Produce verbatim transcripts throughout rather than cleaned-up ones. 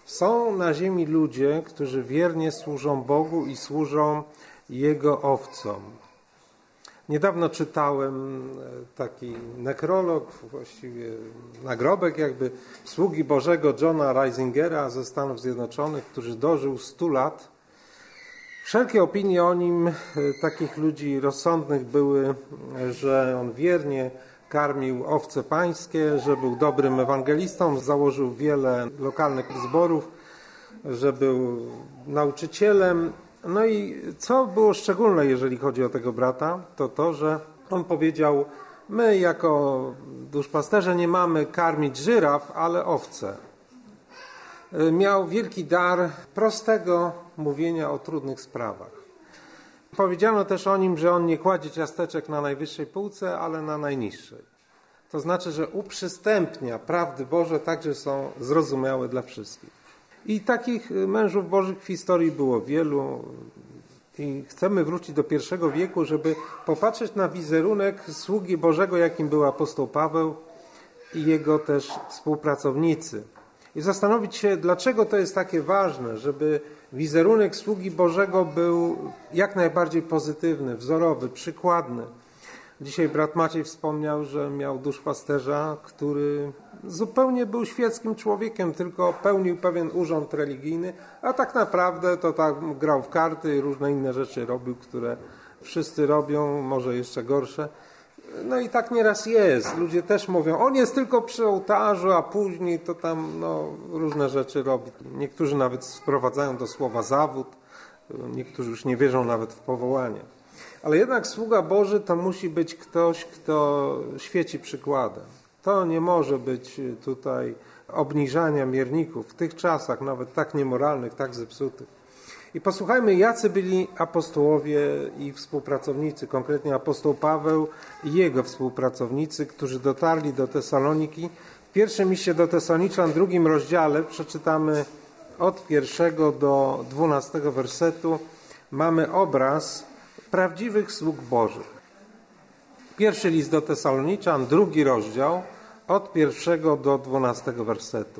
Są na ziemi ludzie, którzy wiernie służą Bogu i służą Jego owcom. Niedawno czytałem taki nekrolog, właściwie nagrobek jakby sługi Bożego Johna Reisingera ze Stanów Zjednoczonych, który dożył stu lat. Wszelkie opinie o nim, takich ludzi rozsądnych, były, że on wiernie karmił owce pańskie, że był dobrym ewangelistą, założył wiele lokalnych zborów, że był nauczycielem. No i co było szczególne, jeżeli chodzi o tego brata, to to, że on powiedział: my jako duszpasterze nie mamy karmić żyraf, ale owce. Miał wielki dar prostego mówienia o trudnych sprawach. Powiedziano też o nim, że on nie kładzie ciasteczek na najwyższej półce, ale na najniższej. To znaczy, że uprzystępnia prawdy Boże tak, że są zrozumiałe dla wszystkich. I takich mężów Bożych w historii było wielu. I chcemy wrócić do pierwszego wieku, żeby popatrzeć na wizerunek sługi Bożego, jakim był apostoł Paweł i jego też współpracownicy. I zastanowić się, dlaczego to jest takie ważne, żeby wizerunek sługi Bożego był jak najbardziej pozytywny, wzorowy, przykładny. Dzisiaj brat Maciej wspomniał, że miał duszpasterza, który zupełnie był świeckim człowiekiem, tylko pełnił pewien urząd religijny, a tak naprawdę to tak grał w karty i różne inne rzeczy robił, które wszyscy robią, może jeszcze gorsze. No i tak nieraz jest. Ludzie też mówią, on jest tylko przy ołtarzu, a później to tam no, różne rzeczy robi. Niektórzy nawet sprowadzają do słowa zawód, niektórzy już nie wierzą nawet w powołanie. Ale jednak sługa Boży to musi być ktoś, kto świeci przykładem. To nie może być tutaj obniżania mierników w tych czasach, nawet tak niemoralnych, tak zepsutych. I posłuchajmy, jacy byli apostołowie i współpracownicy, konkretnie apostoł Paweł i jego współpracownicy, którzy dotarli do Tesaloniki. W pierwszym liście do Tesaloniczan, w drugim rozdziale, przeczytamy od pierwszego do dwunastego wersetu, mamy obraz prawdziwych sług Bożych. Pierwszy list do Tesaloniczan, drugi rozdział, od pierwszego do dwunastego wersetu.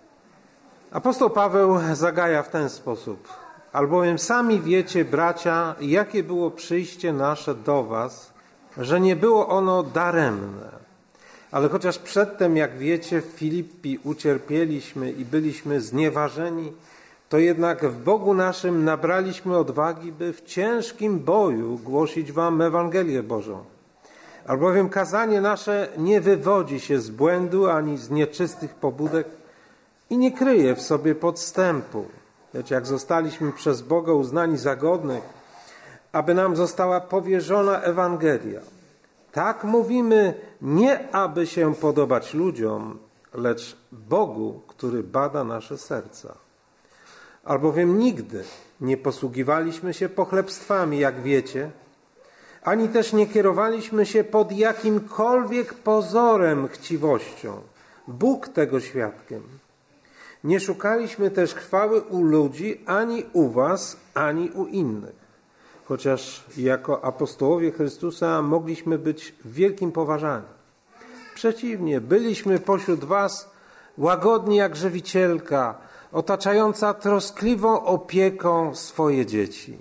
Apostoł Paweł zagaja w ten sposób. Albowiem sami wiecie, bracia, jakie było przyjście nasze do was, że nie było ono daremne. Ale chociaż przedtem, jak wiecie, w Filippi ucierpieliśmy i byliśmy znieważeni, to jednak w Bogu naszym nabraliśmy odwagi, by w ciężkim boju głosić wam Ewangelię Bożą. Albowiem kazanie nasze nie wywodzi się z błędu ani z nieczystych pobudek i nie kryje w sobie podstępu. Lecz jak zostaliśmy przez Boga uznani za godnych, aby nam została powierzona Ewangelia. Tak mówimy nie aby się podobać ludziom, lecz Bogu, który bada nasze serca. Albowiem nigdy nie posługiwaliśmy się pochlebstwami, jak wiecie, ani też nie kierowaliśmy się pod jakimkolwiek pozorem chciwością. Bóg tego świadkiem. Nie szukaliśmy też chwały u ludzi, ani u was, ani u innych. Chociaż jako apostołowie Chrystusa mogliśmy być w wielkim poważaniu. Przeciwnie, byliśmy pośród was łagodni jak żywicielka, otaczająca troskliwą opieką swoje dzieci.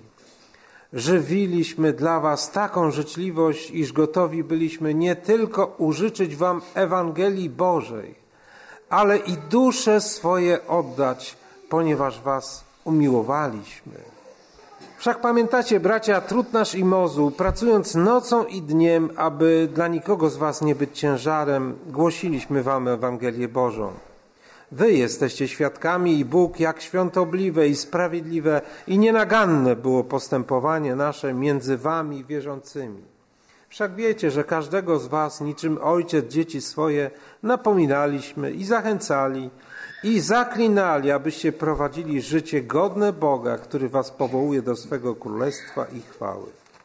Żywiliśmy dla was taką życzliwość, iż gotowi byliśmy nie tylko użyczyć wam Ewangelii Bożej, ale i dusze swoje oddać, ponieważ was umiłowaliśmy. Wszak pamiętacie, bracia, trud nasz i mozu, pracując nocą i dniem, aby dla nikogo z was nie być ciężarem, głosiliśmy wam Ewangelię Bożą. Wy jesteście świadkami i Bóg, jak świątobliwe i sprawiedliwe i nienaganne było postępowanie nasze między wami wierzącymi. Wszak wiecie, że każdego z was, niczym ojciec dzieci swoje, napominaliśmy i zachęcali i zaklinali, abyście prowadzili życie godne Boga, który was powołuje do swego królestwa i chwały.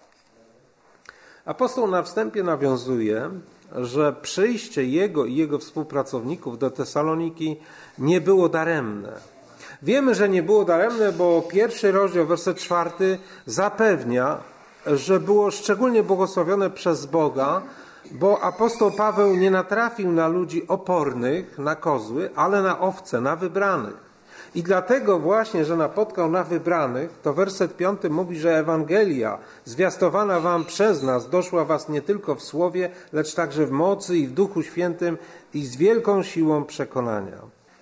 Apostoł na wstępie nawiązuje, że przyjście jego i jego współpracowników do Tesaloniki nie było daremne. Wiemy, że nie było daremne, bo pierwszy rozdział, werset czwarty zapewnia, że było szczególnie błogosławione przez Boga, bo apostoł Paweł nie natrafił na ludzi opornych, na kozły, ale na owce, na wybranych. I dlatego właśnie, że napotkał na wybranych, to werset piąty mówi, że Ewangelia zwiastowana wam przez nas doszła was nie tylko w słowie, lecz także w mocy i w Duchu Świętym i z wielką siłą przekonania.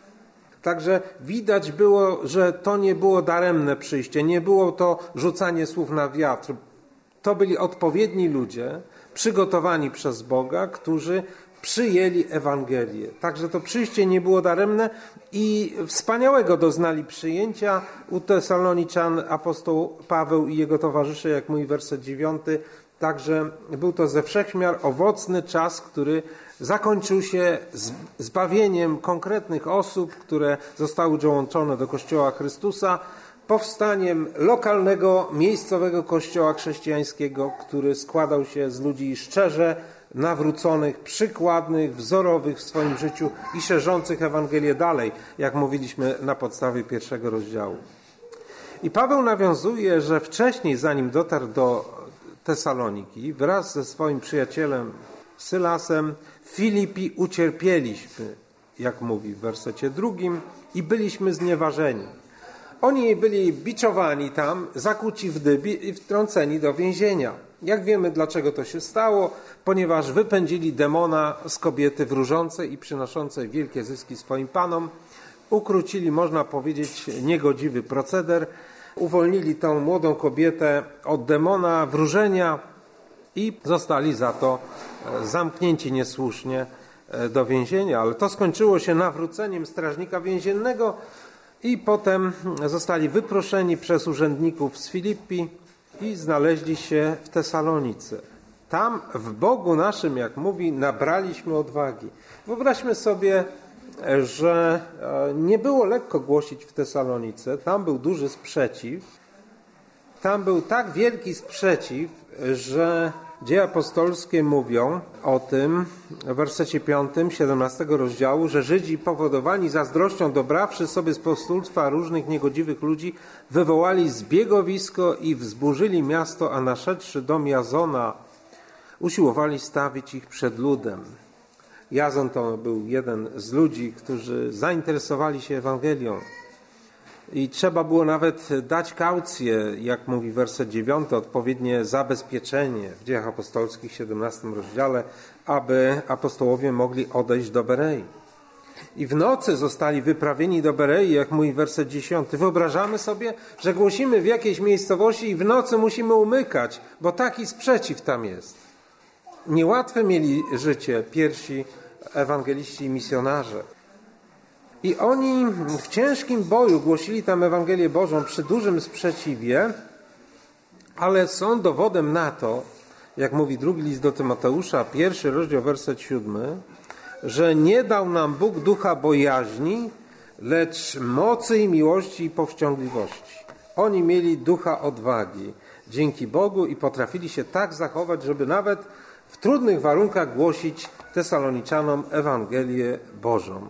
Także widać było, że to nie było daremne przyjście, nie było to rzucanie słów na wiatr. To byli odpowiedni ludzie, przygotowani przez Boga, którzy przyjęli Ewangelię. Także to przyjście nie było daremne i wspaniałego doznali przyjęcia u Tesaloniczan apostoł Paweł i jego towarzysze, jak mówi werset dziewiąty. Także był to ze wszechmiar owocny czas, który zakończył się zbawieniem konkretnych osób, które zostały dołączone do Kościoła Chrystusa, powstaniem lokalnego, miejscowego kościoła chrześcijańskiego, który składał się z ludzi szczerze nawróconych, przykładnych, wzorowych w swoim życiu i szerzących Ewangelię dalej, jak mówiliśmy na podstawie pierwszego rozdziału. I Paweł nawiązuje, że wcześniej, zanim dotarł do Tesaloniki, wraz ze swoim przyjacielem Sylasem w Filipi ucierpieliśmy, jak mówi w wersecie drugim, i byliśmy znieważeni. Oni byli biczowani tam, zakuci w dybi i wtrąceni do więzienia. Jak wiemy, dlaczego to się stało? Ponieważ wypędzili demona z kobiety wróżącej i przynoszącej wielkie zyski swoim panom. Ukrócili, można powiedzieć, niegodziwy proceder. Uwolnili tą młodą kobietę od demona wróżenia i zostali za to zamknięci niesłusznie do więzienia. Ale to skończyło się nawróceniem strażnika więziennego i potem zostali wyproszeni przez urzędników z Filipi i znaleźli się w Tesalonice. Tam w Bogu naszym, jak mówi, nabraliśmy odwagi. Wyobraźmy sobie, że nie było lekko głosić w Tesalonice. Tam był duży sprzeciw. Tam był tak wielki sprzeciw, że Dzieje apostolskie mówią o tym w wersecie piątym, siedemnastego rozdziału, że Żydzi powodowani zazdrością, dobrawszy sobie z pospólstwa różnych niegodziwych ludzi, wywołali zbiegowisko i wzburzyli miasto, a naszedłszy dom Jazona, usiłowali stawić ich przed ludem. Jazon to był jeden z ludzi, którzy zainteresowali się Ewangelią. I trzeba było nawet dać kaucję, jak mówi werset dziewiąty, odpowiednie zabezpieczenie w Dziejach Apostolskich w siedemnastym rozdziale, aby apostołowie mogli odejść do Berei. I w nocy zostali wyprawieni do Berei, jak mówi werset dziesiąty. Wyobrażamy sobie, że głosimy w jakiejś miejscowości i w nocy musimy umykać, bo taki sprzeciw tam jest. Niełatwe mieli życie pierwsi ewangeliści i misjonarze. I oni w ciężkim boju głosili tam Ewangelię Bożą przy dużym sprzeciwie, ale są dowodem na to, jak mówi drugi list do Tymoteusza, pierwszy rozdział, werset siódmy, że nie dał nam Bóg ducha bojaźni, lecz mocy i miłości i powściągliwości. Oni mieli ducha odwagi dzięki Bogu i potrafili się tak zachować, żeby nawet w trudnych warunkach głosić Tesaloniczannom Ewangelię Bożą.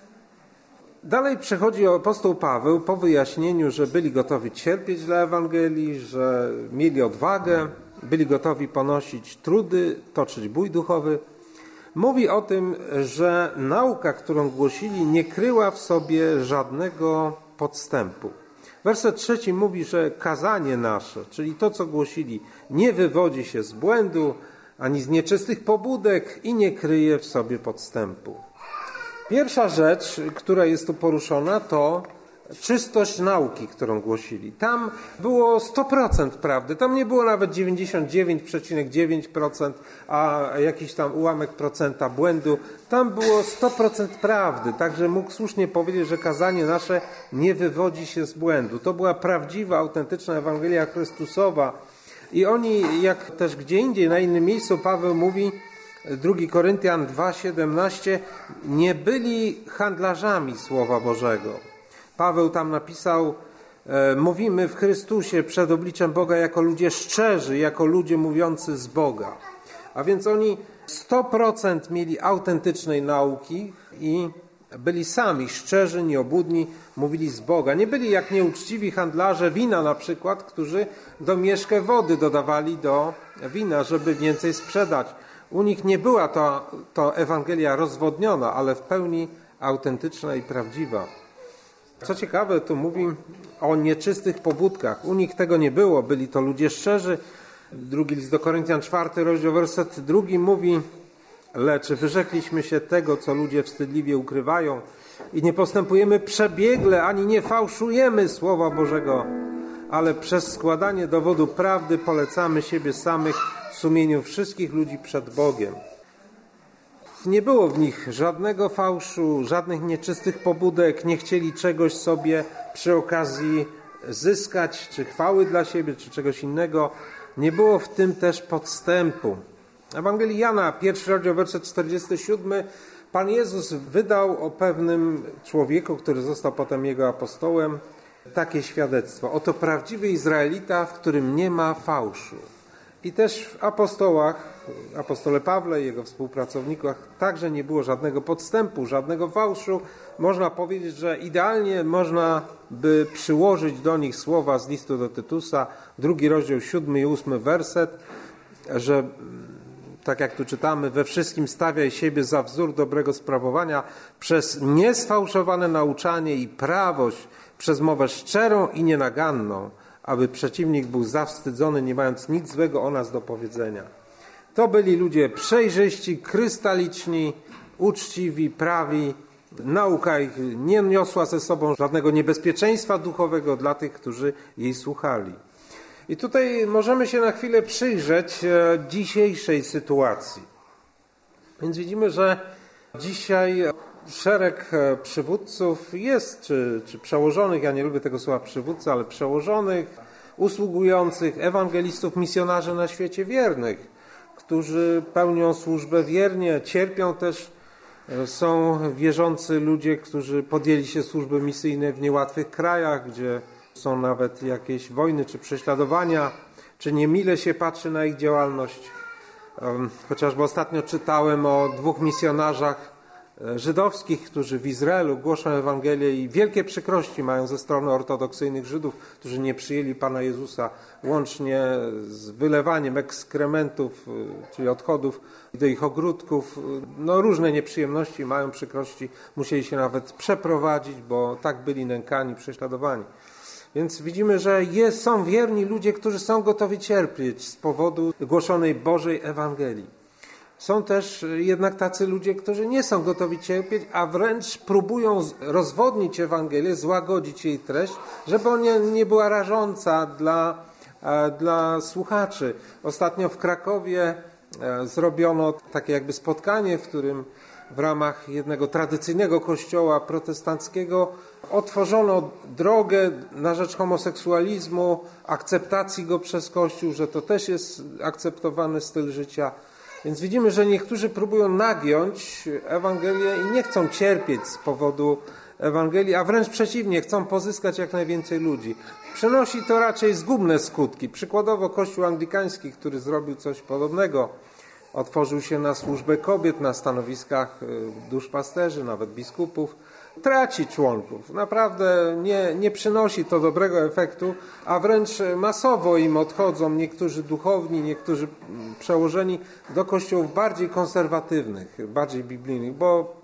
Dalej przechodzi apostoł Paweł po wyjaśnieniu, że byli gotowi cierpieć dla Ewangelii, że mieli odwagę, byli gotowi ponosić trudy, toczyć bój duchowy. Mówi o tym, że nauka, którą głosili, nie kryła w sobie żadnego podstępu. Werset trzeci mówi, że kazanie nasze, czyli to, co głosili, nie wywodzi się z błędu, ani z nieczystych pobudek i nie kryje w sobie podstępu. Pierwsza rzecz, która jest tu poruszona, to czystość nauki, którą głosili. Tam było sto procent prawdy, tam nie było nawet dziewięćdziesiąt dziewięć przecinek dziewięć procent, a jakiś tam ułamek procenta błędu. Tam było sto procent prawdy, także mógł słusznie powiedzieć, że kazanie nasze nie wywodzi się z błędu. To była prawdziwa, autentyczna Ewangelia Chrystusowa. I oni, jak też gdzie indziej, na innym miejscu Paweł mówi, drugi Koryntian dwa, siedemnaście, nie byli handlarzami Słowa Bożego. Paweł tam napisał, e, mówimy w Chrystusie przed obliczem Boga jako ludzie szczerzy, jako ludzie mówiący z Boga. A więc oni sto procent mieli autentycznej nauki i byli sami szczerzy, nieobłudni, mówili z Boga. Nie byli jak nieuczciwi handlarze wina na przykład, którzy do mieszkę wody dodawali do wina, żeby więcej sprzedać. U nich nie była to, to Ewangelia rozwodniona, ale w pełni autentyczna i prawdziwa. Co ciekawe, tu mówi o nieczystych pobudkach. U nich tego nie było, byli to ludzie szczerzy. Drugi list do Koryntian, czwarty rozdział, werset drugi mówi: lecz wyrzekliśmy się tego, co ludzie wstydliwie ukrywają i nie postępujemy przebiegle, ani nie fałszujemy Słowa Bożego, ale przez składanie dowodu prawdy polecamy siebie samych w sumieniu wszystkich ludzi przed Bogiem. Nie było w nich żadnego fałszu, żadnych nieczystych pobudek, nie chcieli czegoś sobie przy okazji zyskać, czy chwały dla siebie, czy czegoś innego. Nie było w tym też podstępu. Ewangelii Jana, pierwszy rozdział, werset czterdziesty siódmy. Pan Jezus wydał o pewnym człowieku, który został potem jego apostołem, takie świadectwo. Oto prawdziwy Izraelita, w którym nie ma fałszu. I też w apostołach, apostole Pawle i jego współpracownikach także nie było żadnego podstępu, żadnego fałszu. Można powiedzieć, że idealnie można by przyłożyć do nich słowa z listu do Tytusa, drugi rozdział, siódmy i ósmy werset, że tak jak tu czytamy, we wszystkim stawiaj siebie za wzór dobrego sprawowania przez niesfałszowane nauczanie i prawość, przez mowę szczerą i nienaganną, aby przeciwnik był zawstydzony, nie mając nic złego o nas do powiedzenia. To byli ludzie przejrzyści, krystaliczni, uczciwi, prawi. Nauka ich nie niosła ze sobą żadnego niebezpieczeństwa duchowego dla tych, którzy jej słuchali. I tutaj możemy się na chwilę przyjrzeć dzisiejszej sytuacji. Więc widzimy, że dzisiaj szereg przywódców jest, czy, czy przełożonych, ja nie lubię tego słowa przywódca, ale przełożonych, usługujących, ewangelistów, misjonarzy na świecie wiernych, którzy pełnią służbę wiernie, cierpią też. Są wierzący ludzie, którzy podjęli się służby misyjnej w niełatwych krajach, gdzie są nawet jakieś wojny czy prześladowania, czy niemile się patrzy na ich działalność. Chociażby ostatnio czytałem o dwóch misjonarzach żydowskich, którzy w Izraelu głoszą Ewangelię i wielkie przykrości mają ze strony ortodoksyjnych Żydów, którzy nie przyjęli Pana Jezusa, łącznie z wylewaniem ekskrementów, czyli odchodów do ich ogródków. No, różne nieprzyjemności, mają przykrości, musieli się nawet przeprowadzić, bo tak byli nękani, prześladowani. Więc widzimy, że jest, są wierni ludzie, którzy są gotowi cierpieć z powodu głoszonej Bożej Ewangelii. Są też jednak tacy ludzie, którzy nie są gotowi cierpieć, a wręcz próbują rozwodnić Ewangelię, złagodzić jej treść, żeby ona nie była rażąca dla, dla słuchaczy. Ostatnio w Krakowie zrobiono takie jakby spotkanie, w którym w ramach jednego tradycyjnego kościoła protestanckiego otworzono drogę na rzecz homoseksualizmu, akceptacji go przez Kościół, że to też jest akceptowany styl życia. Więc widzimy, że niektórzy próbują nagiąć Ewangelię i nie chcą cierpieć z powodu Ewangelii, a wręcz przeciwnie, chcą pozyskać jak najwięcej ludzi. Przynosi to raczej zgubne skutki. Przykładowo Kościół anglikański, który zrobił coś podobnego, otworzył się na służbę kobiet na stanowiskach duszpasterzy, nawet biskupów, traci członków. Naprawdę nie, nie przynosi to dobrego efektu, a wręcz masowo im odchodzą niektórzy duchowni, niektórzy przełożeni do kościołów bardziej konserwatywnych, bardziej biblijnych, bo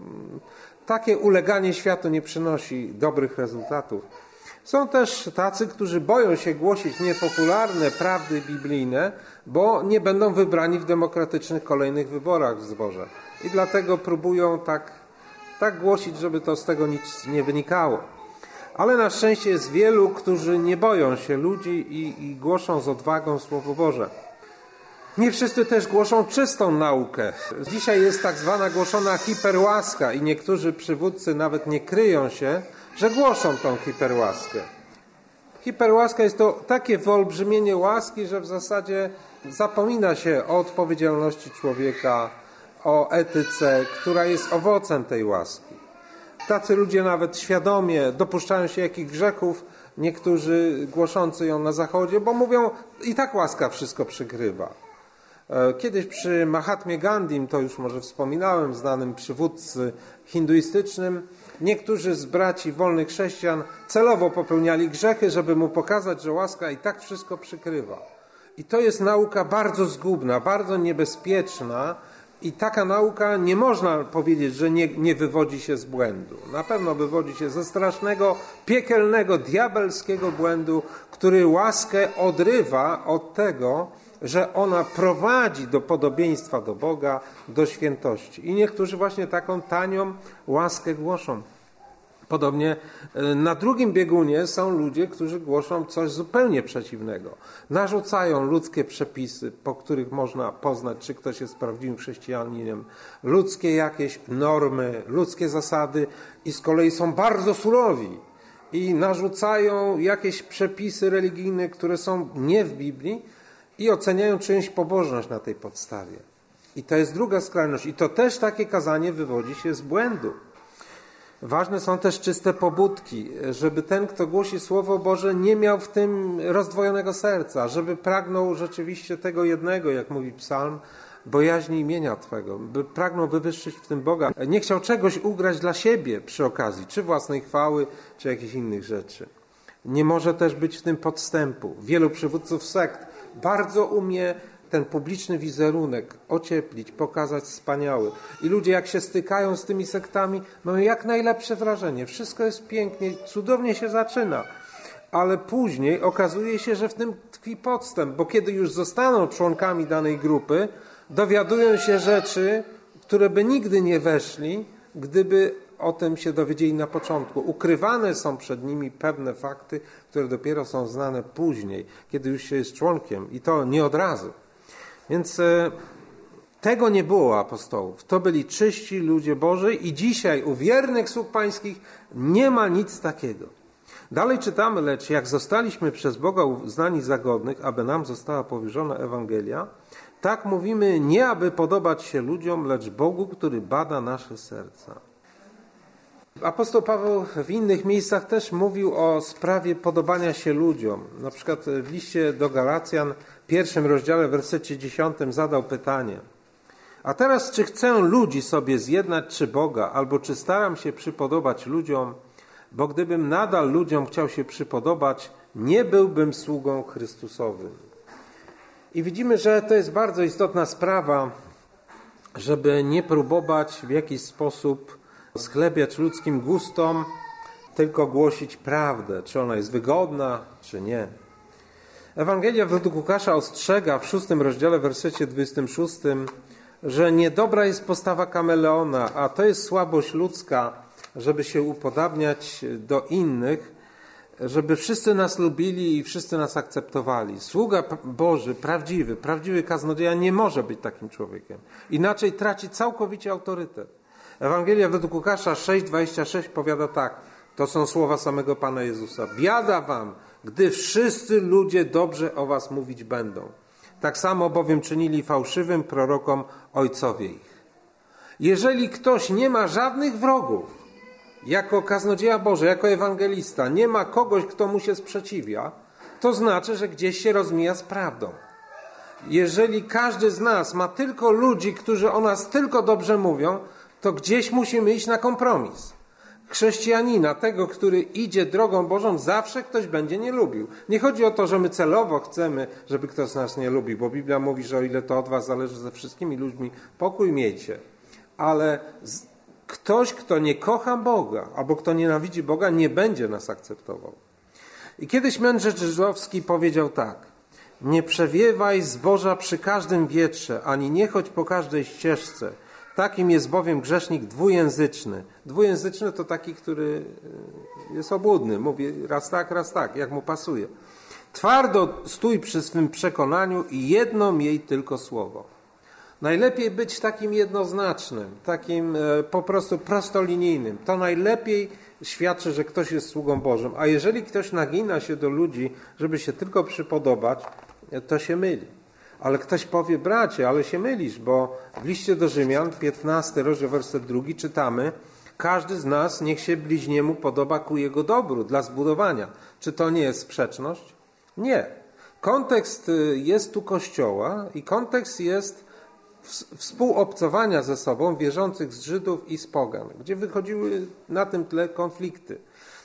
takie uleganie światu nie przynosi dobrych rezultatów. Są też tacy, którzy boją się głosić niepopularne prawdy biblijne, bo nie będą wybrani w demokratycznych kolejnych wyborach w zborze. I dlatego próbują tak, tak głosić, żeby to z tego nic nie wynikało. Ale na szczęście jest wielu, którzy nie boją się ludzi i, i głoszą z odwagą Słowo Boże. Nie wszyscy też głoszą czystą naukę. Dzisiaj jest tak zwana głoszona hiperłaska i niektórzy przywódcy nawet nie kryją się, że głoszą tą hiperłaskę. Hiperłaska jest to takie wyolbrzymienie łaski, że w zasadzie zapomina się o odpowiedzialności człowieka, o etyce, która jest owocem tej łaski. Tacy ludzie nawet świadomie dopuszczają się jakich grzechów, niektórzy głoszący ją na zachodzie, bo mówią, i tak łaska wszystko przykrywa. Kiedyś przy Mahatmie Gandhim, to już może wspominałem, znanym przywódcy hinduistycznym, niektórzy z braci wolnych chrześcijan celowo popełniali grzechy, żeby mu pokazać, że łaska i tak wszystko przykrywa. I to jest nauka bardzo zgubna, bardzo niebezpieczna I taka nauka nie można powiedzieć, że nie, nie wywodzi się z błędu. Na pewno wywodzi się ze strasznego, piekielnego, diabelskiego błędu, który łaskę odrywa od tego, że ona prowadzi do podobieństwa do Boga, do świętości. I niektórzy właśnie taką tanią łaskę głoszą. Podobnie na drugim biegunie są ludzie, którzy głoszą coś zupełnie przeciwnego. Narzucają ludzkie przepisy, po których można poznać, czy ktoś jest prawdziwym chrześcijaninem, ludzkie jakieś normy, ludzkie zasady i z kolei są bardzo surowi i narzucają jakieś przepisy religijne, które są nie w Biblii i oceniają czyjąś pobożność na tej podstawie. I to jest druga skrajność. I to też takie kazanie wywodzi się z błędu. Ważne są też czyste pobudki, żeby ten, kto głosi Słowo Boże, nie miał w tym rozdwojonego serca, żeby pragnął rzeczywiście tego jednego, jak mówi psalm, bojaźni imienia Twego, by pragnął wywyższyć w tym Boga. Nie chciał czegoś ugrać dla siebie przy okazji, czy własnej chwały, czy jakichś innych rzeczy. Nie może też być w tym podstępu. Wielu przywódców sekt bardzo umie ten publiczny wizerunek ocieplić, pokazać wspaniały. I ludzie, jak się stykają z tymi sektami, mają jak najlepsze wrażenie. Wszystko jest pięknie, cudownie się zaczyna. Ale później okazuje się, że w tym tkwi podstęp, bo kiedy już zostaną członkami danej grupy, dowiadują się rzeczy, które by nigdy nie weszli, gdyby o tym się dowiedzieli na początku. Ukrywane są przed nimi pewne fakty, które dopiero są znane później, kiedy już się jest członkiem. I to nie od razu. Więc e, tego nie było u apostołów. To byli czyści ludzie Boży i dzisiaj u wiernych sług pańskich nie ma nic takiego. Dalej czytamy, lecz jak zostaliśmy przez Boga uznani za godnych, aby nam została powierzona Ewangelia, tak mówimy nie aby podobać się ludziom, lecz Bogu, który bada nasze serca. Apostoł Paweł w innych miejscach też mówił o sprawie podobania się ludziom. Na przykład w liście do Galacjan, w pierwszym rozdziale, w wersecie dziesiątym zadał pytanie: a teraz czy chcę ludzi sobie zjednać, czy Boga, albo czy staram się przypodobać ludziom? Bo gdybym nadal ludziom chciał się przypodobać, nie byłbym sługą Chrystusowym. I widzimy, że to jest bardzo istotna sprawa, żeby nie próbować w jakiś sposób schlebiać ludzkim gustom, tylko głosić prawdę, czy ona jest wygodna, czy nie. Ewangelia według Łukasza ostrzega w szóstym rozdziale, w wersecie dwudziestym szóstym, że niedobra jest postawa kameleona, a to jest słabość ludzka, żeby się upodabniać do innych, żeby wszyscy nas lubili i wszyscy nas akceptowali. Sługa Boży, prawdziwy, prawdziwy kaznodzieja nie może być takim człowiekiem. Inaczej traci całkowicie autorytet. Ewangelia według Łukasza sześć dwadzieścia sześć powiada tak. To są słowa samego Pana Jezusa. Biada wam, gdy wszyscy ludzie dobrze o was mówić będą. Tak samo bowiem czynili fałszywym prorokom ojcowie ich. Jeżeli ktoś nie ma żadnych wrogów, jako kaznodzieja Boży, jako ewangelista, nie ma kogoś, kto mu się sprzeciwia, to znaczy, że gdzieś się rozmija z prawdą. Jeżeli każdy z nas ma tylko ludzi, którzy o nas tylko dobrze mówią, to gdzieś musimy iść na kompromis. Chrześcijanina, tego, który idzie drogą Bożą, zawsze ktoś będzie nie lubił. Nie chodzi o to, że my celowo chcemy, żeby ktoś nas nie lubił, bo Biblia mówi, że o ile to od was zależy, ze wszystkimi ludźmi pokój miejcie. Ale z... ktoś, kto nie kocha Boga, albo kto nienawidzi Boga, nie będzie nas akceptował. I kiedyś mędrzec żydowski powiedział tak: nie przewiewaj zboża przy każdym wietrze, ani nie chodź po każdej ścieżce. Takim jest bowiem grzesznik dwujęzyczny. Dwujęzyczny to taki, który jest obłudny. Mówi raz tak, raz tak, jak mu pasuje. Twardo stój przy swym przekonaniu i jedno miej tylko słowo. Najlepiej być takim jednoznacznym, takim po prostu prostolinijnym. To najlepiej świadczy, że ktoś jest sługą Bożym. A jeżeli ktoś nagina się do ludzi, żeby się tylko przypodobać, to się myli. Ale ktoś powie: bracie, ale się mylisz, bo w liście do Rzymian, piętnasty rozdział, werset drugi, czytamy: każdy z nas niech się bliźniemu podoba ku jego dobru, dla zbudowania. Czy to nie jest sprzeczność? Nie. Kontekst jest tu Kościoła i kontekst jest współobcowania ze sobą wierzących z Żydów i z pogan, gdzie wychodziły na tym tle konflikty.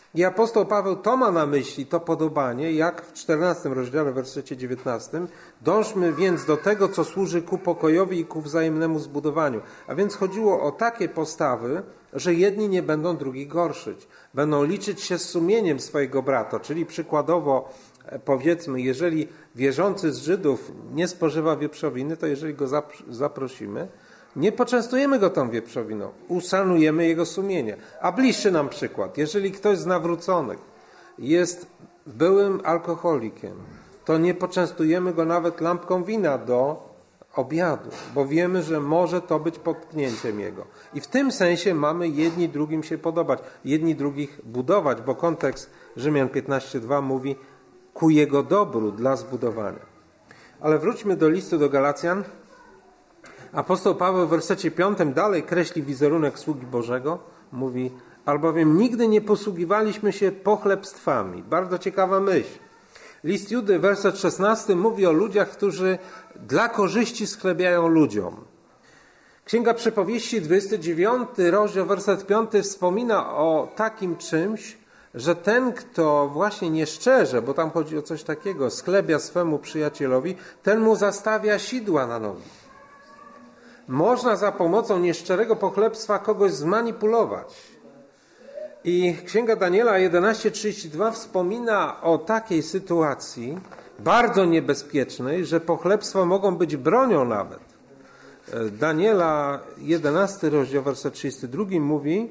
I apostoł Paweł to ma na myśli, to podobanie, jak w czternastym rozdziale, w wersecie dziewiętnastym. Dążmy więc do tego, co służy ku pokojowi i ku wzajemnemu zbudowaniu. A więc chodziło o takie postawy, że jedni nie będą drugich gorszyć. Będą liczyć się z sumieniem swojego brata, czyli przykładowo powiedzmy, jeżeli wierzący z Żydów nie spożywa wieprzowiny, to jeżeli go zaprosimy, nie poczęstujemy go tą wieprzowiną, uszanujemy jego sumienie. A bliższy nam przykład, jeżeli ktoś z nawróconych jest byłym alkoholikiem, to nie poczęstujemy go nawet lampką wina do obiadu, bo wiemy, że może to być potknięciem jego. I w tym sensie mamy jedni drugim się podobać, jedni drugich budować, bo kontekst Rzymian piętnaście dwa mówi ku jego dobru dla zbudowania. Ale wróćmy do listu do Galacjan. Apostoł Paweł w wersecie piątym dalej kreśli wizerunek sługi Bożego. Mówi, albowiem nigdy nie posługiwaliśmy się pochlebstwami. Bardzo ciekawa myśl. List Judy, werset szesnasty mówi o ludziach, którzy dla korzyści schlebiają ludziom. Księga Przypowieści, dwudziesty dziewiąty rozdział, werset piąty wspomina o takim czymś, że ten, kto właśnie nieszczerze, bo tam chodzi o coś takiego, schlebia swemu przyjacielowi, ten mu zastawia sidła na nogi. Można za pomocą nieszczerego pochlebstwa kogoś zmanipulować. I Księga Daniela jedenaście trzydzieści dwa wspomina o takiej sytuacji, bardzo niebezpiecznej, że pochlebstwa mogą być bronią nawet. Daniela jedenasty rozdział, werset trzydziesty drugi mówi: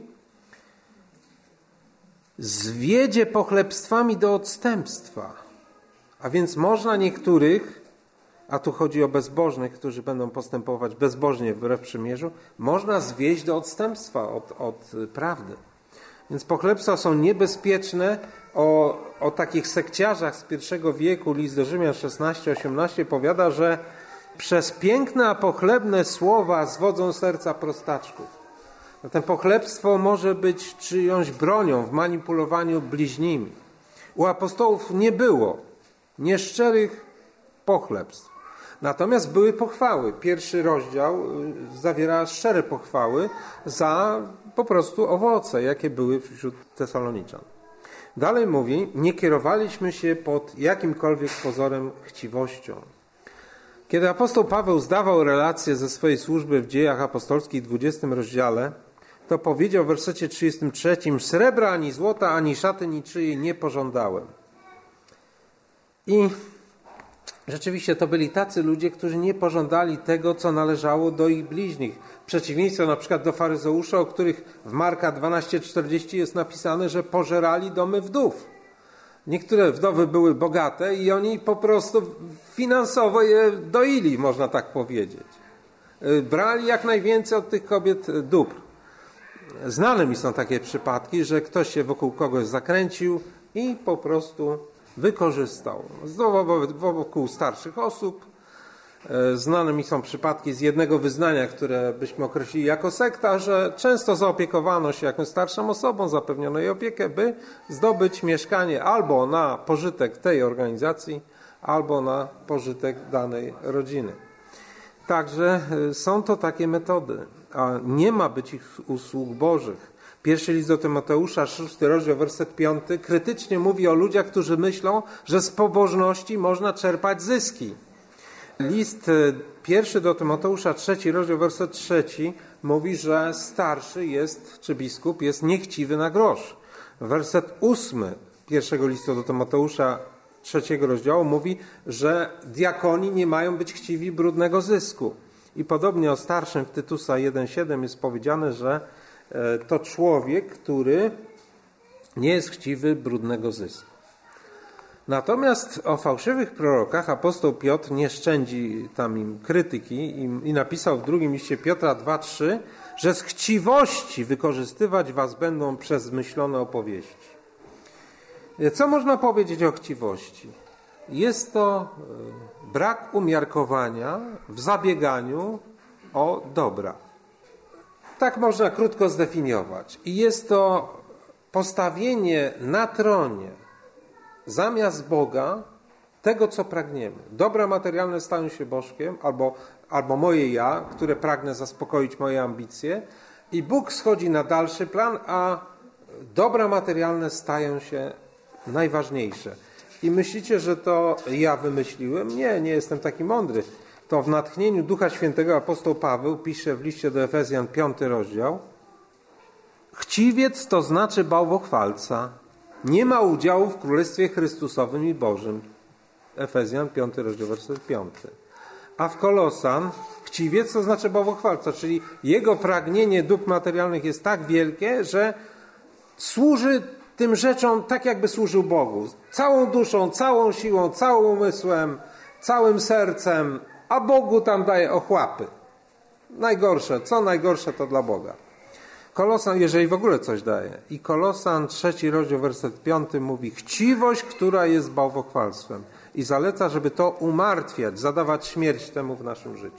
zwiedzie pochlebstwami do odstępstwa. A więc można niektórych, a tu chodzi o bezbożnych, którzy będą postępować bezbożnie wbrew przymierzu, można zwieść do odstępstwa od, od prawdy. Więc pochlebstwa są niebezpieczne. O, o takich sekciarzach z pierwszego wieku list do Rzymian szesnaście osiemnaście powiada, że przez piękne a pochlebne słowa zwodzą serca prostaczków. Zatem pochlebstwo może być czyjąś bronią w manipulowaniu bliźnimi. U apostołów nie było nieszczerych pochlebstw. Natomiast były pochwały. Pierwszy rozdział zawiera szczere pochwały za po prostu owoce, jakie były wśród Tesaloniczan. Dalej mówi, nie kierowaliśmy się pod jakimkolwiek pozorem chciwością. Kiedy apostoł Paweł zdawał relacje ze swojej służby w Dziejach Apostolskich w dwudziestym rozdziale, to powiedział w wersecie trzydziestym trzecim: srebra ani złota, ani szaty niczyjej nie pożądałem. I rzeczywiście to byli tacy ludzie, którzy nie pożądali tego, co należało do ich bliźnich. W przeciwieństwie na przykład do faryzeuszy, o których w Marka dwanaście czterdzieści jest napisane, że pożerali domy wdów. Niektóre wdowy były bogate i oni po prostu finansowo je doili, można tak powiedzieć. Brali jak najwięcej od tych kobiet dóbr. Znane mi są takie przypadki, że ktoś się wokół kogoś zakręcił i po prostu wykorzystał. Wokół starszych osób. Znane mi są przypadki z jednego wyznania, które byśmy określili jako sekta, że często zaopiekowano się jakąś starszą osobą, zapewniono jej opiekę, by zdobyć mieszkanie albo na pożytek tej organizacji, albo na pożytek danej rodziny. Także są to takie metody, a nie ma być ich usług bożych. Pierwszy list do Tymoteusza, szósty rozdział, werset piąty, krytycznie mówi o ludziach, którzy myślą, że z pobożności można czerpać zyski. List pierwszy do Tymoteusza, trzeci rozdział, werset trzeci mówi, że starszy jest, czy biskup jest niechciwy na grosz. Werset ósmy pierwszego listu do Tymoteusza, trzeciego rozdziału mówi, że diakoni nie mają być chciwi brudnego zysku. I podobnie o starszym w Tytusa jeden siedem jest powiedziane, że to człowiek, który nie jest chciwy brudnego zysku. Natomiast o fałszywych prorokach apostoł Piotr nie szczędzi tam im krytyki i, i napisał w drugim liście Piotra dwa trzy, że z chciwości wykorzystywać was będą przez zmyślone opowieści. Co można powiedzieć o chciwości? Jest to brak umiarkowania w zabieganiu o dobra. Tak można krótko zdefiniować. I jest to postawienie na tronie zamiast Boga tego, co pragniemy. Dobra materialne stają się bożkiem, albo, albo moje ja, które pragnę zaspokoić moje ambicje, i Bóg schodzi na dalszy plan, a dobra materialne stają się najważniejsze. I myślicie, że to ja wymyśliłem? Nie, nie jestem taki mądry. To w natchnieniu Ducha Świętego apostoł Paweł pisze w liście do Efezjan, piąty rozdział. Chciwiec to znaczy bałwochwalca. Nie ma udziału w Królestwie Chrystusowym i Bożym. Efezjan, piąty rozdział, werset piąty. A w Kolosan chciwiec to znaczy bałwochwalca, czyli jego pragnienie dóbr materialnych jest tak wielkie, że służy tym rzeczom tak, jakby służył Bogu. Całą duszą, całą siłą, całym umysłem, całym sercem, a Bogu tam daje ochłapy. Najgorsze, co najgorsze to dla Boga. Kolosan, jeżeli w ogóle coś daje. I Kolosan, trzeci rozdział, werset piąty mówi: chciwość, która jest bałwochwalstwem. I zaleca, żeby to umartwiać, zadawać śmierć temu w naszym życiu.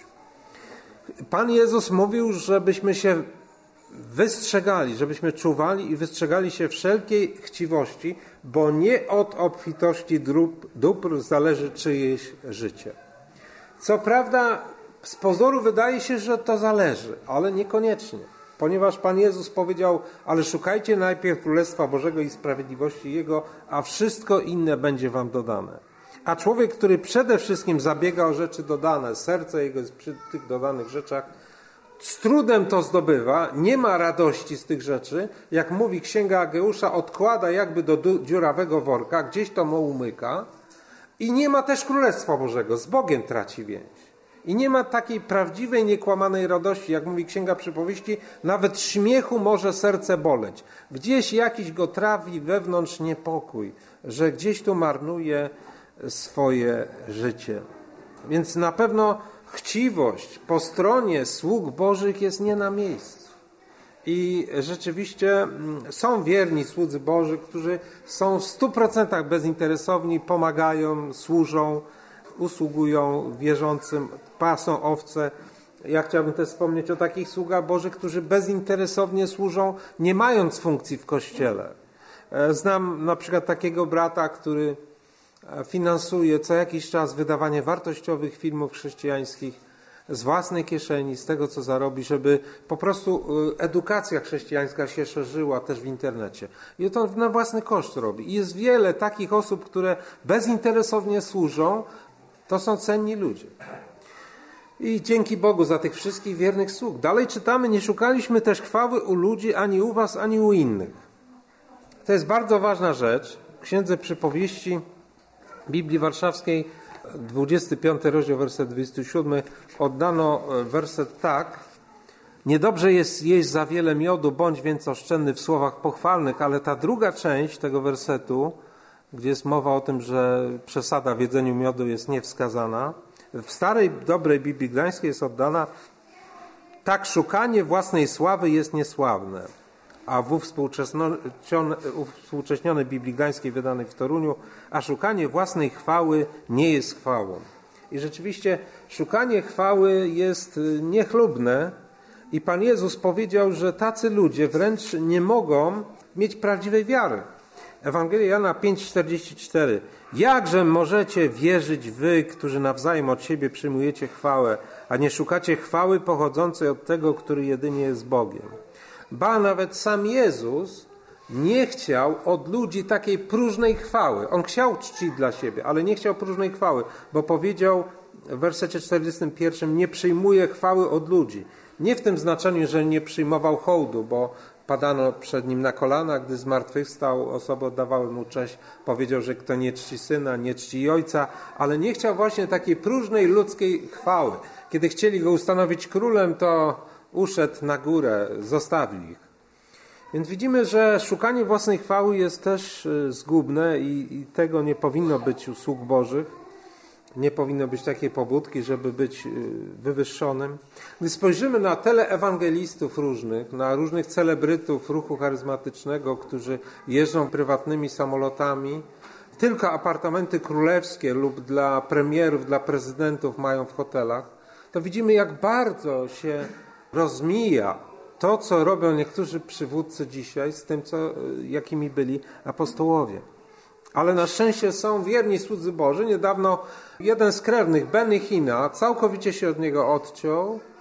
Pan Jezus mówił, żebyśmy się wystrzegali, żebyśmy czuwali i wystrzegali się wszelkiej chciwości, bo nie od obfitości dóbr, dóbr zależy czyjeś życie. Co prawda z pozoru wydaje się, że to zależy, ale niekoniecznie. Ponieważ Pan Jezus powiedział: ale szukajcie najpierw Królestwa Bożego i sprawiedliwości Jego, a wszystko inne będzie wam dodane. A człowiek, który przede wszystkim zabiega o rzeczy dodane, serce jego jest przy tych dodanych rzeczach, z trudem to zdobywa, nie ma radości z tych rzeczy, jak mówi Księga Ageusza, odkłada jakby do dziurawego worka, gdzieś to mu umyka i nie ma też Królestwa Bożego, z Bogiem traci więź. I nie ma takiej prawdziwej, niekłamanej radości, jak mówi Księga Przypowieści, nawet śmiechu może serce boleć. Gdzieś jakiś go trawi wewnątrz niepokój, że gdzieś tu marnuje swoje życie. Więc na pewno chciwość po stronie sług Bożych jest nie na miejscu. I rzeczywiście są wierni słudzy Boży, którzy są w stu procentach bezinteresowni, pomagają, służą, usługują wierzącym, pasą owce. Ja chciałbym też wspomnieć o takich sługach Bożych, którzy bezinteresownie służą, nie mając funkcji w Kościele. Znam na przykład takiego brata, który finansuje co jakiś czas wydawanie wartościowych filmów chrześcijańskich z własnej kieszeni, z tego co zarobi, żeby po prostu edukacja chrześcijańska się szerzyła też w internecie. I to na własny koszt robi. I jest wiele takich osób, które bezinteresownie służą. To są cenni ludzie. I dzięki Bogu za tych wszystkich wiernych sług. Dalej czytamy: nie szukaliśmy też chwały u ludzi, ani u was, ani u innych. To jest bardzo ważna rzecz. W Księdze Przypowieści Biblii Warszawskiej, dwudziesty piąty rozdział, werset dwudziesty siódmy, oddano werset tak: niedobrze jest jeść za wiele miodu, bądź więc oszczędny w słowach pochwalnych, ale ta druga część tego wersetu, gdzie jest mowa o tym, że przesada w jedzeniu miodu jest niewskazana, w starej, dobrej Biblii Gdańskiej jest oddana: tak szukanie własnej sławy jest niesławne. A w współcześnionej Biblii Gdańskiej wydanej w Toruniu: a szukanie własnej chwały nie jest chwałą. I rzeczywiście szukanie chwały jest niechlubne i Pan Jezus powiedział, że tacy ludzie wręcz nie mogą mieć prawdziwej wiary. Ewangelia Jana pięć czterdzieści cztery. Jakże możecie wierzyć wy, którzy nawzajem od siebie przyjmujecie chwałę, a nie szukacie chwały pochodzącej od tego, który jedynie jest Bogiem. Ba, nawet sam Jezus nie chciał od ludzi takiej próżnej chwały. On chciał czci dla siebie, ale nie chciał próżnej chwały, bo powiedział w wersecie czterdziestym pierwszym: nie przyjmuje chwały od ludzi. Nie w tym znaczeniu, że nie przyjmował hołdu, bo padano przed nim na kolana, gdy zmartwychwstał, osoby oddawały mu cześć. Powiedział, że kto nie czci syna, nie czci ojca, ale nie chciał właśnie takiej próżnej ludzkiej chwały. Kiedy chcieli go ustanowić królem, to uszedł na górę, zostawił ich. Więc widzimy, że szukanie własnej chwały jest też zgubne i, i tego nie powinno być u sług Bożych. Nie powinno być takiej pobudki, żeby być wywyższonym. Gdy spojrzymy na teleewangelistów różnych, na różnych celebrytów ruchu charyzmatycznego, którzy jeżdżą prywatnymi samolotami, tylko apartamenty królewskie lub dla premierów, dla prezydentów mają w hotelach, to widzimy, jak bardzo się rozmija to, co robią niektórzy przywódcy dzisiaj, z tym, co, jakimi byli apostołowie. Ale na szczęście są wierni słudzy Boży. Niedawno jeden z krewnych, Benny Hina, całkowicie się od niego odciął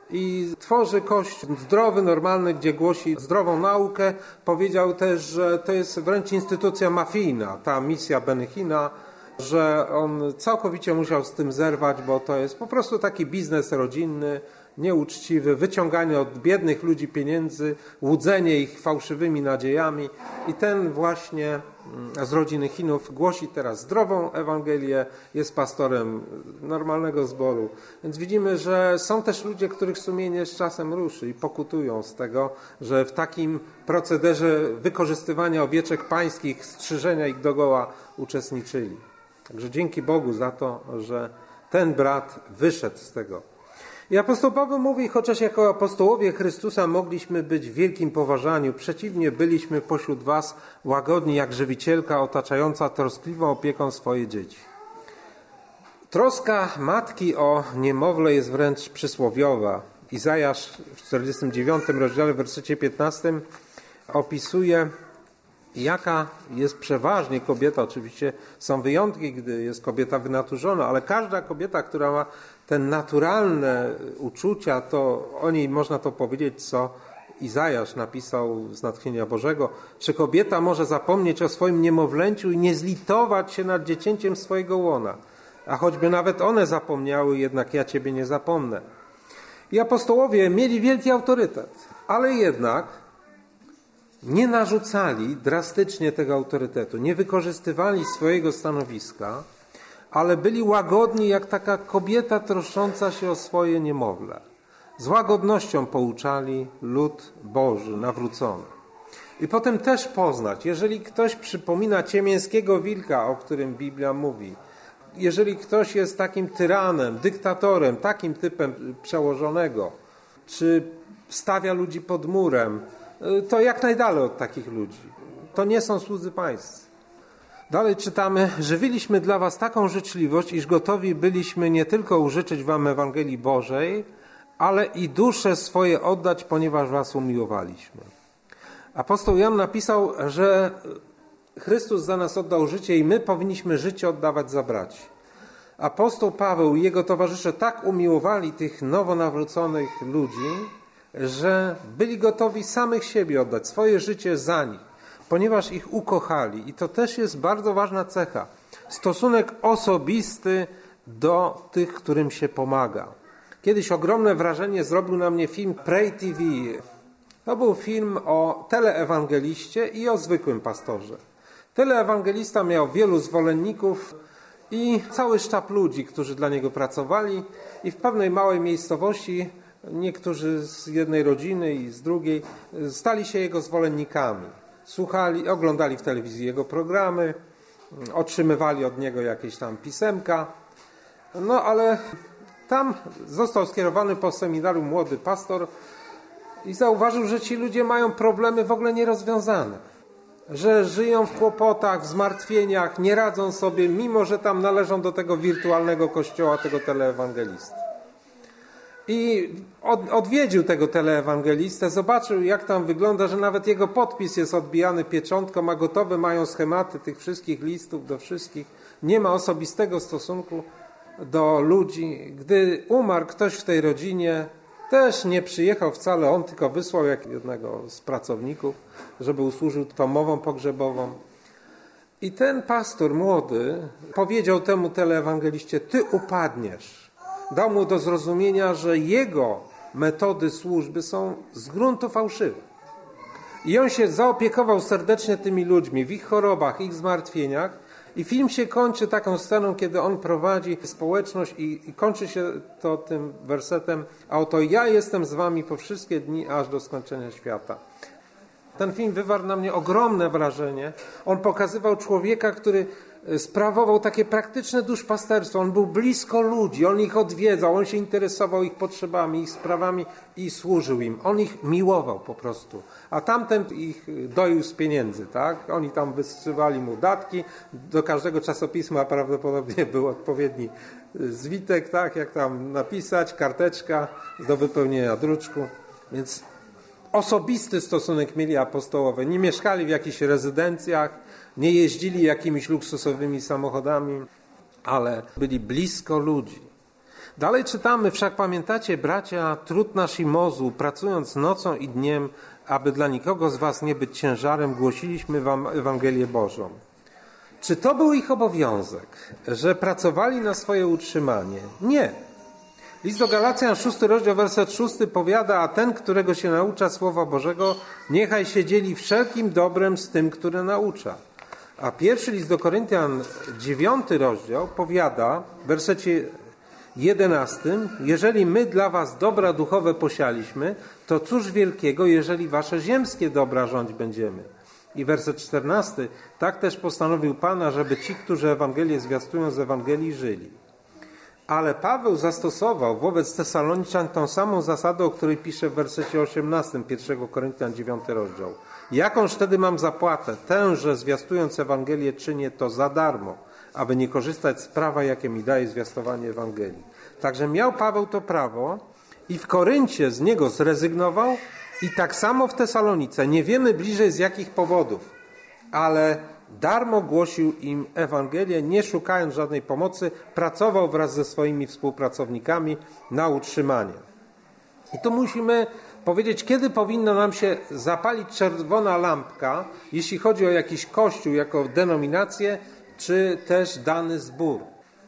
i tworzy Kościół zdrowy, normalny, gdzie głosi zdrową naukę. Powiedział też, że to jest wręcz instytucja mafijna, ta misja Benihina, że on całkowicie musiał z tym zerwać, bo to jest po prostu taki biznes rodzinny, nieuczciwy, wyciąganie od biednych ludzi pieniędzy, łudzenie ich fałszywymi nadziejami. I ten właśnie z rodziny Chinów głosi teraz zdrową Ewangelię, jest pastorem normalnego zboru. Więc widzimy, że są też ludzie, których sumienie z czasem ruszy i pokutują z tego, że w takim procederze wykorzystywania owieczek pańskich, strzyżenia ich dogoła uczestniczyli. Także dzięki Bogu za to, że ten brat wyszedł z tego. I apostoł Paweł mówi, chociaż jako apostołowie Chrystusa mogliśmy być w wielkim poważaniu, przeciwnie, byliśmy pośród was łagodni jak żywicielka otaczająca troskliwą opieką swoje dzieci. Troska matki o niemowlę jest wręcz przysłowiowa. Izajasz w czterdziestym dziewiątym rozdziale, w wersecie piętnastym opisuje, jaka jest przeważnie kobieta. Oczywiście są wyjątki, gdy jest kobieta wynaturzona, ale każda kobieta, która ma te naturalne uczucia, to o niej można to powiedzieć, co Izajasz napisał z natchnienia Bożego. Czy kobieta może zapomnieć o swoim niemowlęciu i nie zlitować się nad dziecięciem swojego łona? A choćby nawet one zapomniały, jednak ja Ciebie nie zapomnę. I apostołowie mieli wielki autorytet, ale jednak nie narzucali drastycznie tego autorytetu, nie wykorzystywali swojego stanowiska, ale byli łagodni jak taka kobieta troszcząca się o swoje niemowlę. Z łagodnością pouczali lud Boży nawrócony. I potem też poznać, jeżeli ktoś przypomina ciemięskiego wilka, o którym Biblia mówi, jeżeli ktoś jest takim tyranem, dyktatorem, takim typem przełożonego, czy stawia ludzi pod murem, to jak najdalej od takich ludzi. To nie są słudzy pańscy. Dalej czytamy, żywiliśmy dla was taką życzliwość, iż gotowi byliśmy nie tylko użyczyć wam Ewangelii Bożej, ale i dusze swoje oddać, ponieważ was umiłowaliśmy. Apostoł Jan napisał, że Chrystus za nas oddał życie i my powinniśmy życie oddawać za braci. Apostoł Paweł i jego towarzysze tak umiłowali tych nowonawróconych ludzi, że byli gotowi samych siebie oddać, swoje życie za nich, ponieważ ich ukochali. I to też jest bardzo ważna cecha. Stosunek osobisty do tych, którym się pomaga. Kiedyś ogromne wrażenie zrobił na mnie film Pray T V. To był film o teleewangeliście i o zwykłym pastorze. Teleewangelista miał wielu zwolenników i cały sztab ludzi, którzy dla niego pracowali, i w pewnej małej miejscowości niektórzy z jednej rodziny i z drugiej stali się jego zwolennikami. Słuchali, oglądali w telewizji jego programy, otrzymywali od niego jakieś tam pisemka. No ale tam został skierowany po seminarium młody pastor i zauważył, że ci ludzie mają problemy w ogóle nierozwiązane. Że żyją w kłopotach, w zmartwieniach, nie radzą sobie, mimo że tam należą do tego wirtualnego kościoła, tego teleewangelisty. I od, odwiedził tego teleewangelistę, zobaczył, jak tam wygląda, że nawet jego podpis jest odbijany pieczątką, a gotowe mają schematy tych wszystkich listów do wszystkich. Nie ma osobistego stosunku do ludzi. Gdy umarł ktoś w tej rodzinie, też nie przyjechał wcale on, tylko wysłał jak jednego z pracowników, żeby usłużył tą mową pogrzebową. I ten pastor młody powiedział temu teleewangeliście: ty upadniesz. Dał mu do zrozumienia, że jego metody służby są z gruntu fałszywe. I on się zaopiekował serdecznie tymi ludźmi w ich chorobach, ich zmartwieniach. I film się kończy taką sceną, kiedy on prowadzi społeczność i, i kończy się to tym wersetem: a oto ja jestem z wami po wszystkie dni, aż do skończenia świata. Ten film wywarł na mnie ogromne wrażenie. On pokazywał człowieka, który sprawował takie praktyczne duszpasterstwo. On był blisko ludzi, on ich odwiedzał, on się interesował ich potrzebami, ich sprawami i służył im. On ich miłował po prostu. A tamten ich doił z pieniędzy, tak? Oni tam wystrzywali mu datki. Do każdego czasopisma prawdopodobnie był odpowiedni zwitek, tak? Jak tam napisać, karteczka do wypełnienia druczku. Więc osobisty stosunek mieli apostołowie. Nie mieszkali w jakichś rezydencjach, nie jeździli jakimiś luksusowymi samochodami, ale byli blisko ludzi. Dalej czytamy, wszak pamiętacie, bracia, trud nasz i mozu, pracując nocą i dniem, aby dla nikogo z was nie być ciężarem, głosiliśmy wam Ewangelię Bożą. Czy to był ich obowiązek, że pracowali na swoje utrzymanie? Nie. List do Galacjan, szósty rozdział, werset szósty powiada, a ten, którego się naucza Słowa Bożego, niechaj się dzieli wszelkim dobrem z tym, które naucza. A pierwszy list do Koryntian, dziewiąty rozdział, powiada w wersecie jedenastym, jeżeli my dla was dobra duchowe posialiśmy, to cóż wielkiego, jeżeli wasze ziemskie dobra rządź będziemy. I werset czternasty, tak też postanowił Pan, żeby ci, którzy Ewangelię zwiastują, z Ewangelii żyli. Ale Paweł zastosował wobec Tesaloniczan tą samą zasadę, o której pisze w wersecie osiemnastym, pierwszego Koryntian, dziewiąty rozdział. Jakąż wtedy mam zapłatę? Tę, że zwiastując Ewangelię czynię to za darmo, aby nie korzystać z prawa, jakie mi daje zwiastowanie Ewangelii. Także miał Paweł to prawo i w Koryncie z niego zrezygnował i tak samo w Tesalonice. Nie wiemy bliżej z jakich powodów, ale darmo głosił im Ewangelię, nie szukając żadnej pomocy, pracował wraz ze swoimi współpracownikami na utrzymanie. I tu musimy powiedzieć, kiedy powinno nam się zapalić czerwona lampka, jeśli chodzi o jakiś kościół jako denominację, czy też dany zbór.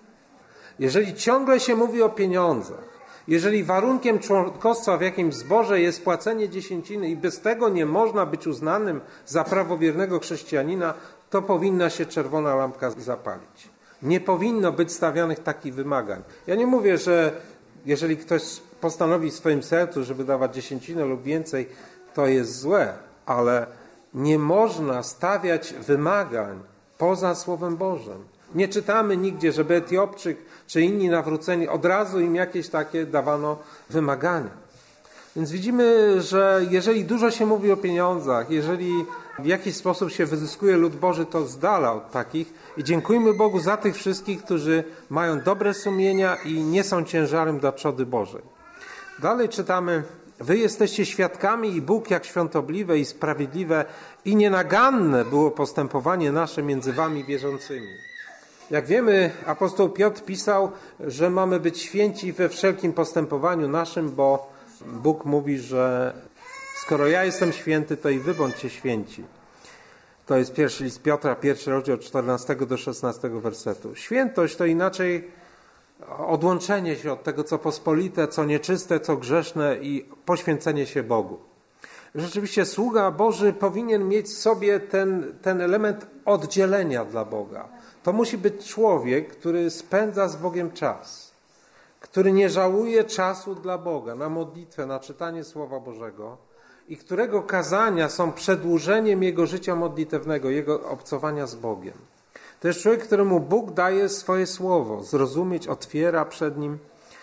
Jeżeli ciągle się mówi o pieniądzach, jeżeli warunkiem członkostwa w jakimś zborze jest płacenie dziesięciny i bez tego nie można być uznanym za prawowiernego chrześcijanina, to powinna się czerwona lampka zapalić. Nie powinno być stawianych takich wymagań. Ja nie mówię, że jeżeli ktoś postanowi w swoim sercu, żeby dawać dziesięcinę lub więcej, to jest złe, ale nie można stawiać wymagań poza Słowem Bożym. Nie czytamy nigdzie, żeby Etiopczyk czy inni nawróceni od razu im jakieś takie dawano wymagania. Więc widzimy, że jeżeli dużo się mówi o pieniądzach, jeżeli w jakiś sposób się wyzyskuje lud Boży, to z dala od takich. I dziękujmy Bogu za tych wszystkich, którzy mają dobre sumienia i nie są ciężarem dla trzody Bożej. Dalej czytamy, wy jesteście świadkami i Bóg jak świątobliwe i sprawiedliwe i nienaganne było postępowanie nasze między wami wierzącymi. Jak wiemy, apostoł Piotr pisał, że mamy być święci we wszelkim postępowaniu naszym, bo Bóg mówi, że skoro ja jestem święty, to i wy bądźcie święci. To jest pierwszy list Piotra, pierwszy rozdział od czternastego do szesnastego wersetu. Świętość to inaczej odłączenie się od tego, co pospolite, co nieczyste, co grzeszne i poświęcenie się Bogu. Rzeczywiście sługa Boży powinien mieć w sobie ten, ten element oddzielenia dla Boga. To musi być człowiek, który spędza z Bogiem czas, który nie żałuje czasu dla Boga, na modlitwę, na czytanie Słowa Bożego i którego kazania są przedłużeniem jego życia modlitewnego, jego obcowania z Bogiem. To jest człowiek, któremu Bóg daje swoje Słowo, zrozumieć, otwiera przed nim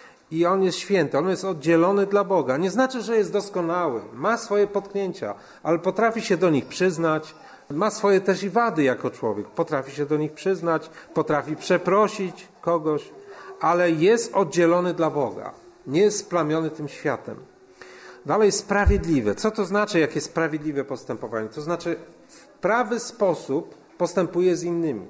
i on jest święty, on jest oddzielony dla Boga. Nie znaczy, że jest doskonały, ma swoje potknięcia, ale potrafi się do nich przyznać, ma swoje też i wady jako człowiek, potrafi się do nich przyznać, potrafi przeprosić kogoś, ale jest oddzielony dla Boga, nie jest splamiony tym światem. Dalej sprawiedliwe. Co to znaczy, jakie sprawiedliwe postępowanie? To znaczy w prawy sposób postępuje z innymi.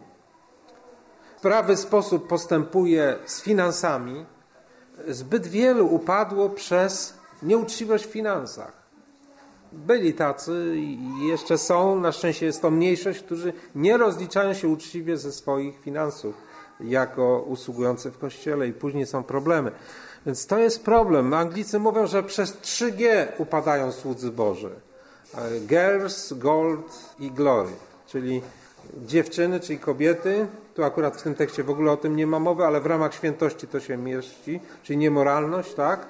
W prawy sposób postępuje z finansami. Zbyt wielu upadło przez nieuczciwość w finansach. Byli tacy i jeszcze są, na szczęście jest to mniejszość, którzy nie rozliczają się uczciwie ze swoich finansów jako usługujący w Kościele i później są problemy. Więc to jest problem. Anglicy mówią, że przez trzy G upadają słudzy Boży. Girls, Gold i Glory, czyli dziewczyny, czyli kobiety. Tu akurat w tym tekście w ogóle o tym nie ma mowy, ale w ramach świętości to się mieści, czyli niemoralność, tak?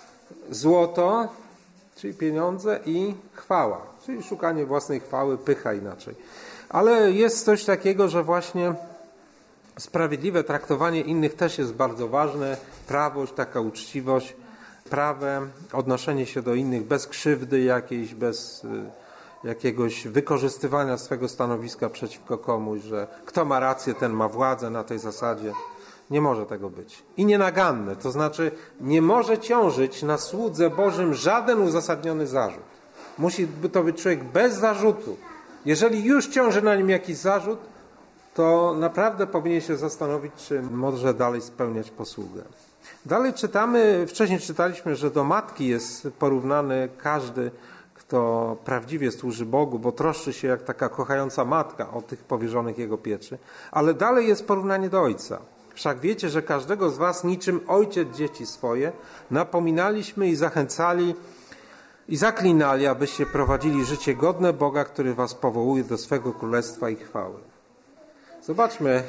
Złoto, czyli pieniądze i chwała, czyli szukanie własnej chwały, pycha inaczej. Ale jest coś takiego, że właśnie sprawiedliwe traktowanie innych też jest bardzo ważne. Prawość, taka uczciwość, prawem, odnoszenie się do innych bez krzywdy jakiejś, bez jakiegoś wykorzystywania swego stanowiska przeciwko komuś, że kto ma rację, ten ma władzę na tej zasadzie. Nie może tego być. I nienaganne, to znaczy nie może ciążyć na słudze Bożym żaden uzasadniony zarzut. Musi to być człowiek bez zarzutu. Jeżeli już ciąży na nim jakiś zarzut, to naprawdę powinien się zastanowić, czy może dalej spełniać posługę. Dalej czytamy, wcześniej czytaliśmy, że do matki jest porównany każdy, kto prawdziwie służy Bogu, bo troszczy się jak taka kochająca matka o tych powierzonych Jego pieczy. Ale dalej jest porównanie do Ojca. Wszak wiecie, że każdego z was niczym ojciec dzieci swoje napominaliśmy i zachęcali i zaklinali, abyście prowadzili życie godne Boga, który was powołuje do swego królestwa i chwały. Zobaczmy,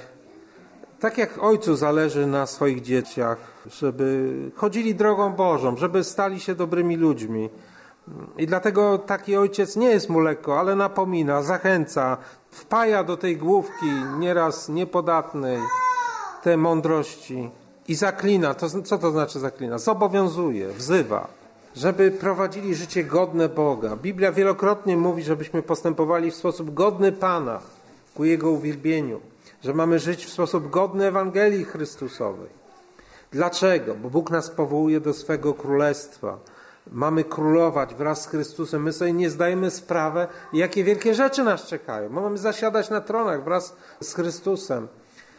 tak jak Ojcu zależy na swoich dzieciach, żeby chodzili drogą Bożą, żeby stali się dobrymi ludźmi. I dlatego taki ojciec nie jest mu lekko, ale napomina, zachęca, wpaja do tej główki nieraz niepodatnej te mądrości i zaklina. To, co to znaczy zaklina? Zobowiązuje, wzywa, żeby prowadzili życie godne Boga. Biblia wielokrotnie mówi, żebyśmy postępowali w sposób godny Pana, ku Jego uwielbieniu, że mamy żyć w sposób godny Ewangelii Chrystusowej. Dlaczego? Bo Bóg nas powołuje do swego królestwa. Mamy królować wraz z Chrystusem. My sobie nie zdajemy sprawy, jakie wielkie rzeczy nas czekają. Mamy zasiadać na tronach wraz z Chrystusem,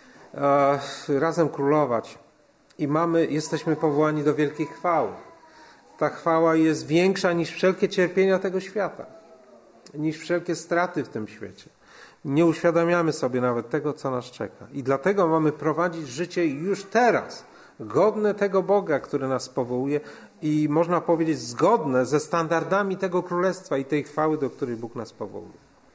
e, razem królować. I mamy, jesteśmy powołani do wielkiej chwały. Ta chwała jest większa niż wszelkie cierpienia tego świata, niż wszelkie straty w tym świecie. Nie uświadamiamy sobie nawet tego, co nas czeka. I dlatego mamy prowadzić życie już teraz, godne tego Boga, który nas powołuje i można powiedzieć zgodne ze standardami tego królestwa i tej chwały, do której Bóg nas powołuje.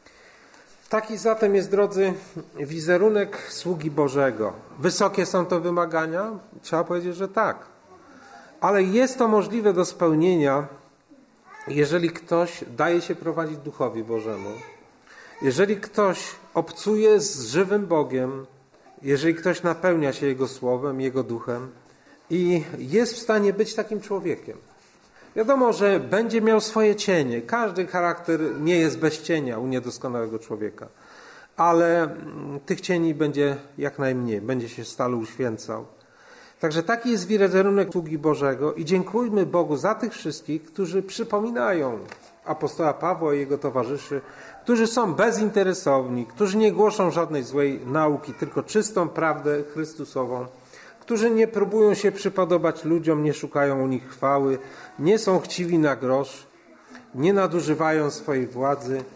Taki zatem jest, drodzy, wizerunek sługi Bożego. Wysokie są to wymagania? Trzeba powiedzieć, że tak. Ale jest to możliwe do spełnienia, jeżeli ktoś daje się prowadzić Duchowi Bożemu. Jeżeli ktoś obcuje z żywym Bogiem, jeżeli ktoś napełnia się Jego Słowem, Jego Duchem i jest w stanie być takim człowiekiem. Wiadomo, że będzie miał swoje cienie. Każdy charakter nie jest bez cienia u niedoskonałego człowieka. Ale tych cieni będzie jak najmniej. Będzie się stale uświęcał. Także taki jest wizerunek sługi Bożego i dziękujmy Bogu za tych wszystkich, którzy przypominają apostoła Pawła i jego towarzyszy, którzy są bezinteresowni, którzy nie głoszą żadnej złej nauki, tylko czystą prawdę Chrystusową, którzy nie próbują się przypodobać ludziom, nie szukają u nich chwały, nie są chciwi na grosz, nie nadużywają swojej władzy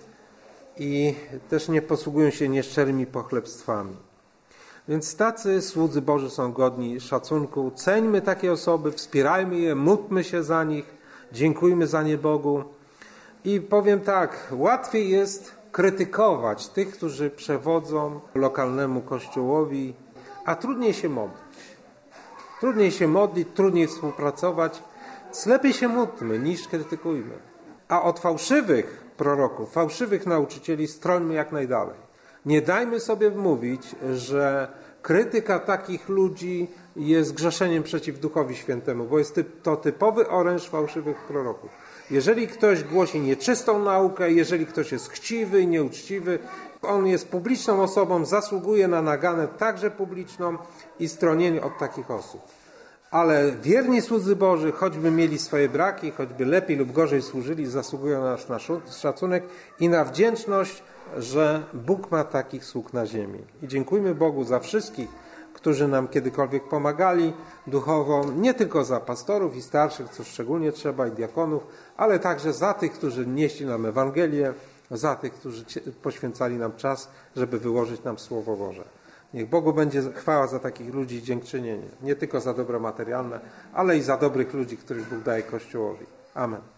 i też nie posługują się nieszczerymi pochlebstwami. Więc tacy słudzy Boży są godni szacunku. Ceńmy takie osoby, wspierajmy je, módlmy się za nich, dziękujmy za nie Bogu. I powiem tak, łatwiej jest krytykować tych, którzy przewodzą lokalnemu kościołowi, a trudniej się modlić. Trudniej się modlić, trudniej współpracować. Lepiej się módlmy niż krytykujmy. A od fałszywych proroków, fałszywych nauczycieli strońmy jak najdalej. Nie dajmy sobie wmówić, że krytyka takich ludzi jest grzeszeniem przeciw Duchowi Świętemu, bo jest to typowy oręż fałszywych proroków. Jeżeli ktoś głosi nieczystą naukę, jeżeli ktoś jest chciwy i nieuczciwy, on jest publiczną osobą, zasługuje na naganę także publiczną i stronienie od takich osób. Ale wierni słudzy Boży, choćby mieli swoje braki, choćby lepiej lub gorzej służyli, zasługują na nasz szacunek i na wdzięczność, że Bóg ma takich sług na ziemi. I dziękujmy Bogu za wszystkich, którzy nam kiedykolwiek pomagali duchowo, nie tylko za pastorów i starszych, co szczególnie trzeba, i diakonów, ale także za tych, którzy nieśli nam Ewangelię, za tych, którzy poświęcali nam czas, żeby wyłożyć nam Słowo Boże. Niech Bogu będzie chwała za takich ludzi i dziękczynienie. Nie tylko za dobro materialne, ale i za dobrych ludzi, których Bóg daje Kościołowi. Amen.